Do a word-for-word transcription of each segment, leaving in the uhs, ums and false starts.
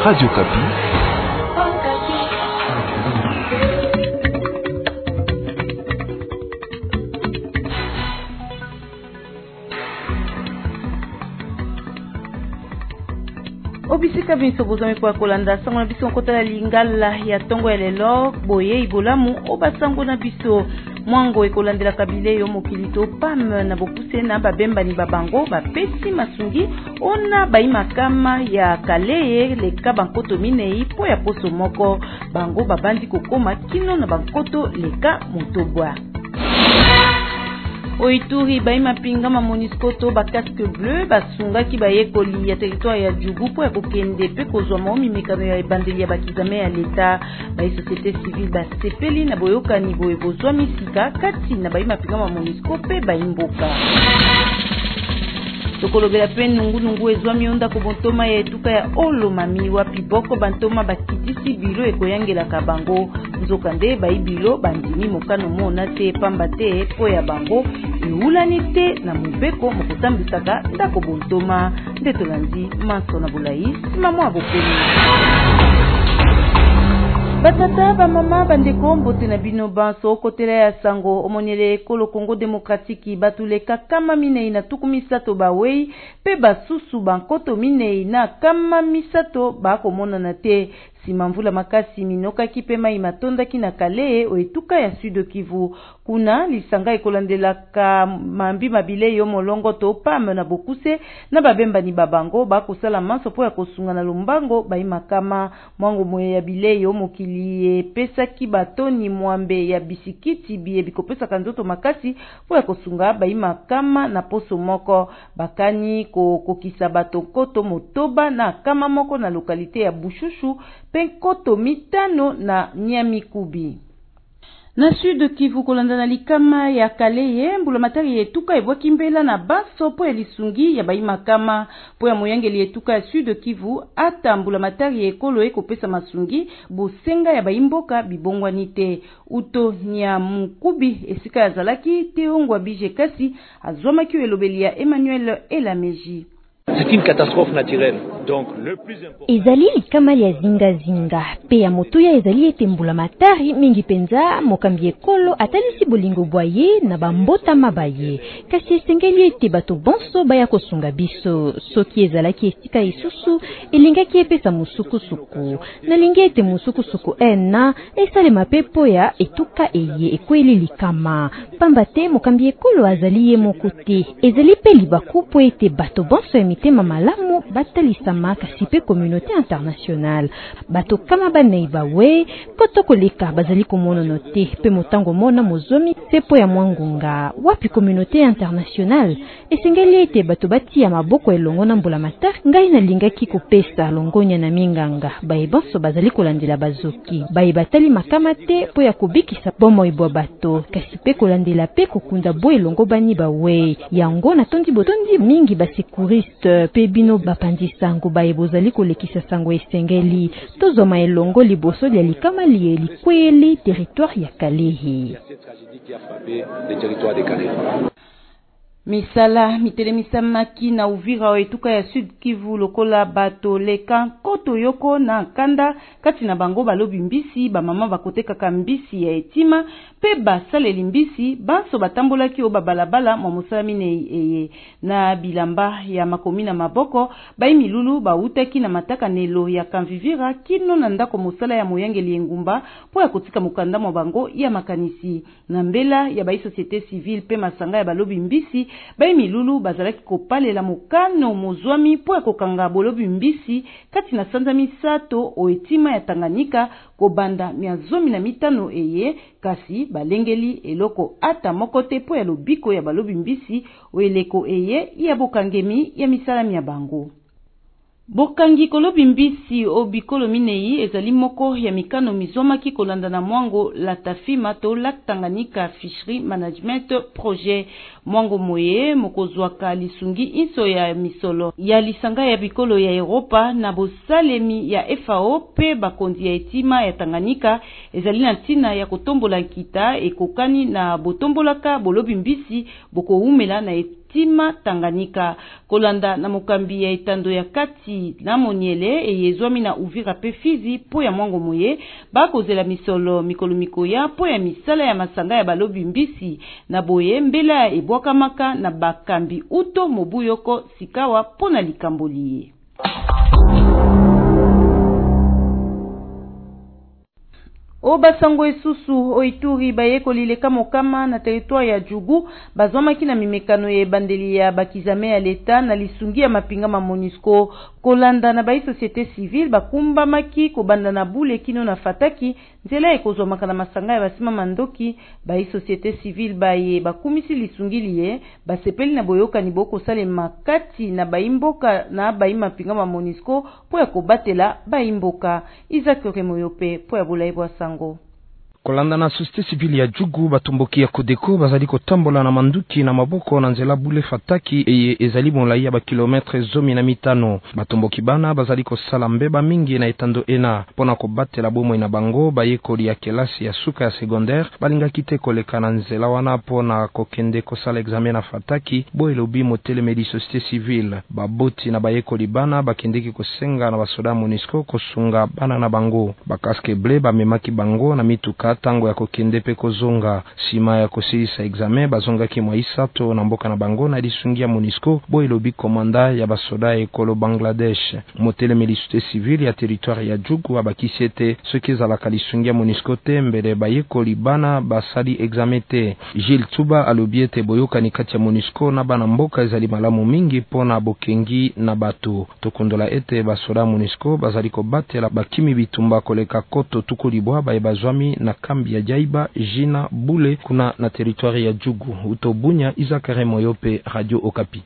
Radio Kapi. Obisika biso bozami kwa kolanda sango na biso nkota lingala ya tongo ya lelo boye ibolamu obasango na biso mwango ekolandela kabile yo mokilito pam na bopuse na babemba ni babango bapesi masungi ona baimakama ya kaleye leka bankoto minei po ya poso moko bango babandi kokoma kino na bankoto leka motobwa. Oituri baima pingama Monisco to ba casque bleu basunga ki bayekoli ya territoire ya Djugu po ya kokende pe kozwa maomi mikano ya ebandeli ya bakizame ya leta ba société civile ba sepeli na boyoka ni boye bozwa misika kati na baima pingama Monisco pe baimboka. Tokolobela pe nungu nungu ezwa mionda ko bontoma ya etuka ya olo mami wapi boko bantoma bakitisi bilo ekoyangela ka bango nzokande baibilo bandimi mokano mona te pamba te po ya bango iulani te na mubeko mokotambisaka ndako bontoma ndetolandi maso na bulai mamo abopeli. Batata ba mama bandeko mbote na bino banso kotela ya sango omonele kolo Congo Demokratiki batuleka kama minei na tuku misato bawei pe basusu bankoto minei na kama misato bakomona na te simamvula makasi minoka kipema imatonda kina kale oetuka ya Sud Kivu kuna lisanga ekolandela ka mambi mabile yo molongo to pam na bokuse na babemba ni babango bakosala manso po ya kosunga na lombango baimakama mwango moye ya bile yo mokili pesa ki batoni mwambe ya bisikiti biye bikopesa kanzoto makasi po ya kosunga baimakama na poso moko bakani ko kokisa bato koto motoba na kama moko na lokalite ya Bushushu penkoto mitano na Nyamikubi. Na Sud Kivu kolanda na likama ya kaleye mbula matari yetuka ebwa kimbela na baso po ya lisungi ya baimakama po ya moyangeli yetuka ya Sud Kivu ata mbula matari ekolo ekopesa masungi bosenga ya baimboka bibongwani te uto Nyamikubi esika ya zalaki teongwa bije kasi azwamaki elobeli ya Emmanuel Elameji. C'est une catastrophe naturelle. Donc le plus important ezali likama ya zinga zinga pe ya motuya ezali etembula matari mingi penza mokambi ekolo atalisi bolingo bwaye na bambota mabaye kasi esengeli ete bato bonso baya kosunga biso soki ezalaki esika isusu elingaki epesa musukusuku nalingi ete musukusuku ena esalema pe po ya etuka eye ekweli likama pamba te mokambi ekolo azali ye moko te ezali pe libaku po ete bato bonso emitema malamu batalisa kasi pe communauté internationale bato kama banei bawe koto koleka bazali komono note pe motango mona mozomi sepo ya mwangunga wapi communauté internationale esengeli ete bato batia maboko elongo na mbula matar ngai na lingaki kopesa longonya na minganga baebanso bazali kolandela bazoki bae batali makama te po ya kobikisa bomo ibwa bato kasi pe kolandela pe kokunda bo elongo bani bawe yango na tondi botondi mingi ba sécuriste pe bino bapandisa baye bozali kolekisa sango esengeli tozoma elongo liboso ya likama lieli kweli territoire ya Kalehe. Misala mitelemisa maki na Uvira oetuka ya Sud Kivu lokola bato leka koto yoko na kanda kati na bango balobi mbisi ba mama bakoteka ka mbisi ya etima pe basaleli mbisi banso batambolaki o babalabala mwa mosala minei eye na bilamba ya makomi na maboko bai milulu bautaki na mataka nelo ya Kanvivira kino na ndako mosala ya moyangeli engumba po ya kotika mukanda mwa bango ya makanisi na mbela ya bai société civile pe masanga ya balobi mbisi bai milulu bazalaki kopalela mokano mozwami po ya kokanga bolobi mbisi kati na sanza misato oetima ya Tanganyika kobanda mia zomi na mitano eye kasi balengeli eloko ata mokote po ya lobiko ya balobi mbisi oeleko eye ya bokangemi ya misalami ya bango. Bokangi kolobi mbisi o bikolo minei ezali moko ya mikano mizomaki kolanda na mwango la tafima to Lac Tanganyika Fishery Management Projet mwango moye mokozwaka lisungi inso ya misolo ya lisanga ya bikolo ya Europa na bosalemi ya F A O pe bakondi ya etima ya Tanganyika ezali na ntina ya kotombola nkita ekokani na botombolaka bolobi mbisi boko umela na etima etima Tanganyika. Kolanda na mokambi ya etando ya kati na Moniele eyezwami na Uvira pe Fizi po ya mwango moye bakozela misolo mikolo mikoya po ya misala ya masanga ya balobi mbisi na boye mbela ebwakamaka na bakambi uto mobuyoko sikawa pona likamboliye. O basango esusu o Ituri bayeko lileka mokama na territoire ya Djugu bazwamaki na mimekano ya ebandeli ya bakizame ya leta na lisungi ya mapinga ma MONUSCO kolanda na bai société civile bakumbamaki kobanda na bule kino na fataki nzela ekozwamaka na masanga ya basima mandoki bai société civile baye bakumisi lisungi liye basepeli na boyokani bokosalema kati na baimboka na bai mapinga ma MONUSCO po ya kobatela baimboka Isaac Remoyope po ya bulayi bwa sango. Kolanda na société civile ya Djugu batumboki ya Kodeko bazali kotambola na manduki na maboko na nzela bule fataki eye ezali molai ya ba kilometre zomi na mitano. Batumboki bana bazali kosala mbeba mingi na etando ena pona kobatela bomoi na bango bayekoli ya kelasi ya suka ya secondaire balinga kite koleka na nzela wana pona kokende kosala examen na fataki bo elobi motelemedi société civile baboti na bayekoli bana bakendeki kosenga na basoda MONUSCO kosunga bana na bango bakaske ble bamemaki bango na mituka tango ya kokende pe kozonga sima ya kosilisa examen bazongaki mwa isato na mboka na bango na lisungi ya MONUSCO bo elobi komanda ya basoda ekolo Bangladesh motelemedi société civile ya territoire ya Djugu abakisi ete soki ezalaka lisungi ya MONUSCO te mbele bayekoli bana basali examen te. Gilles Tuba alobi ete boyokani kati ya MONUSCO na bana mboka ezali malamu mingi pona bokengi na bato tokondola ete basoda MONUSCO bazali kobatela bakimi bitumba koleka koto tukulibwa baye bazwami na kambi ya Jaiba jina bule kuna na territoire ya Djugu utobunya Izakare Moyope Radio Okapi.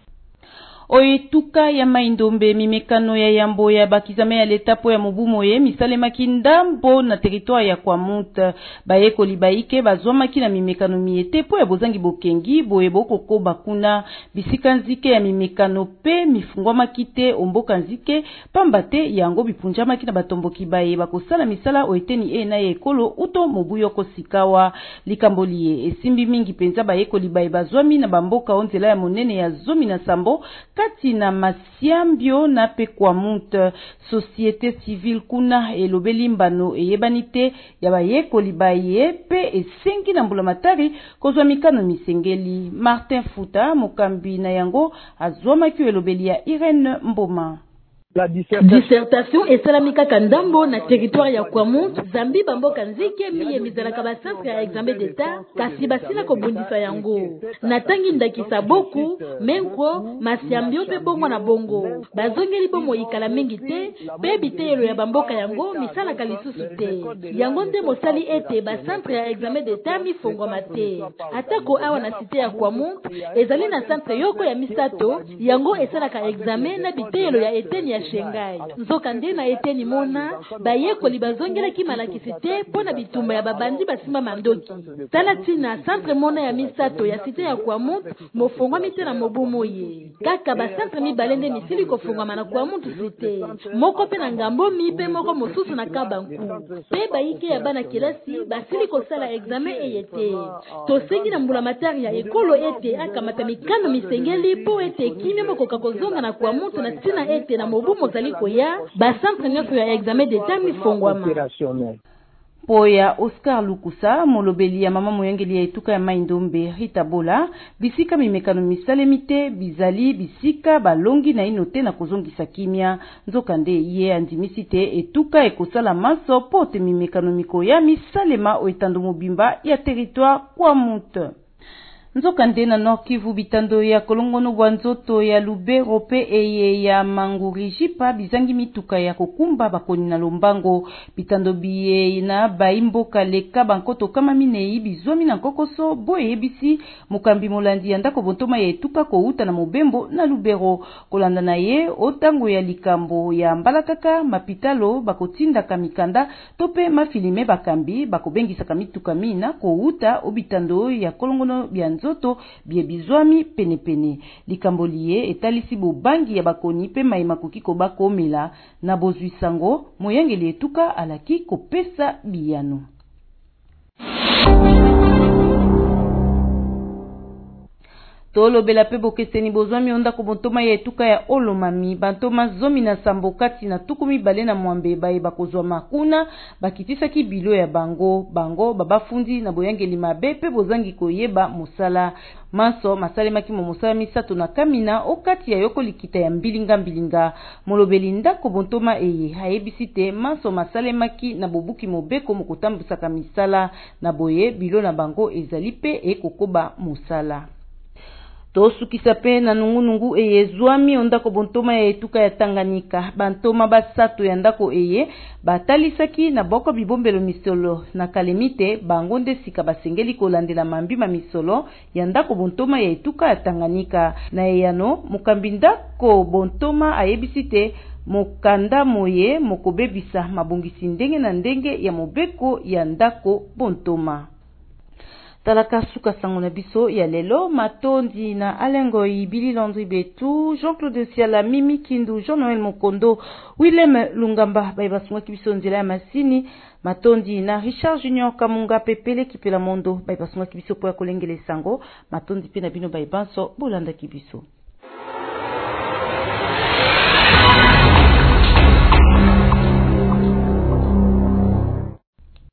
Oetuka ya maindombe mimekano ya yambo ya bakizame ya leta po ya mubumo ye misalema kindambo na territoire ya Kwamuta bayeko libaike bazwamaki na mimekano miete po ya bozangi bokengi boye bokoko bakuna bisika nzike ya mimekano pe mifungwa te omboka nzike pambate yango bipunjamaki na batomboki baye bakosala misala oeteni e na ekolo uto mobuyo kosikawa likamboliye esimbi mingi penza bayeko libaye bazwami na bamboka onzela ya monene ya zomi na sambo kati na masiambio na pe Kwamuta société civile kuna elobeli mbano eyebanite ya bayekoli baye pe esengi na mbulamatari kozwa mikano misengeli. Martin Futa mokambi na yango azwamaki elobeli ya Irene Mboma. La dissertation esalamika kandambo na territoire ya Kwamuta zambi bamboka nzike miye mizalaka ba centre ya examen d'état kasi basila kobundisa yango natangi ndakisa boku menko masiambio pe bongo na bongo bazongeli bomo ikala mingi te pe bitelo ya bamboka yango misala kalisusu te yango nde mosali ete ba centre ya examen d'état mifongwa mate atako awa na cité ya Kwamuta ezali na centre yoko ya misato yango esalaka examen na bitelo ya eteni ya Shengai nzoka nde na eteni mona bayekoli bazongelaki malakisi te pona bitumba ya babandi basima mandoki tala tina centre mona ya misato ya cité ya Kwamuta mofongwa mite na mobumo ye kaka ba centre mibale nde misili kofongwa na Kwamuta cité moko pe na ngambo mi pe moko mosusu na Kabanku pe bayike ya bana kelasi basili kosala examen eyete tosengi na mbulamatari ya ekolo ete akamata mikano misengeli po ete kimia moko kakozonga na Kwamuta na tina ete na mobumo mozaliko ya ba centre nyonso ya examen d'état mifongwama. Poya Oscar Lukusa molobeli ya mama moyangeli ya etuka ya maindombe Rita Bola bisika mimekano misalemite bizali bisika balongi na inote na kozongisa kimia nzokande ye andimisite etuka ekosala maso pote mimekano mikoya misalema oetando mobimba ya territoire Kwamuta. Nzokande na Nord Kivu bitando ya kolongono bwa nzoto ya Lubero pe eye ya Mangurijipa bizangi mituka ya kokumba bakoni na lombango bitando biye na baimboka leka bankoto kama minei bizwami na kokoso boye bisi mukambi molandi ya ndako bontoma ya etuka kouta na mobembo na Lubero kolanda na ye otango ya likambo ya mbalakaka mapitalo bakotinda kamikanda tope mafilime bakambi bakobengisa kamituka mina kouta obitando ya kolongono bya nzoto bie bizwami pene pene likamboliye etalisi bobangi ya bakoni pe maima kokiko bakomela na bozwi sango moyangeli etuka alaki kopesa biyano. tolobela pe bokeseni bozwami onda ko bontoma ya etuka ya Olomami bantoma zomi na sambo kati na tukumi bale na mwambe bayeba kozwa makuna bakitisaki bilo ya bango bango babafundi na boyangeli mabe pe bozangi koyeba musala maso masalemaki mo musala misato na kamina okati ya yoko likita ya mbilinga mbilinga molobeli ndako bontoma eye hayebisi te maso masalemaki na bobuki mobeko mokotambusaka misala na boye bilo na bango ezali pe ekokoba musala. Tosukisa pe na nungu-nungu eye zwami ondako bontoma ya etuka ya Tanganyika bantoma basato ya ndako eye batalisaki na boko bibombelo misolo na kalemite bango nde sika basengeli kolandela mambima misolo ya ndako bontoma ya etuka ya Tanganyika na eyano mokambi ndako bontoma ayebisi te mokanda moye mokobebisa mabongisi ndenge na ndenge ya mobeko ya ndako bontoma. Talaka suka sango na biso ya lelo matondi na Alengoi Billy Landry Betu Jean-Claude Siala Mimi Kindu Jean-Noël Mokondo Willem Lungamba baibasungwa kibiso nzela ya masini matondi na Richard Junior Kamunga Pepele Kipela Mondo baibasungwa kibiso po ya kolengele sango matondi pe na bino baibanso bolanda kibiso.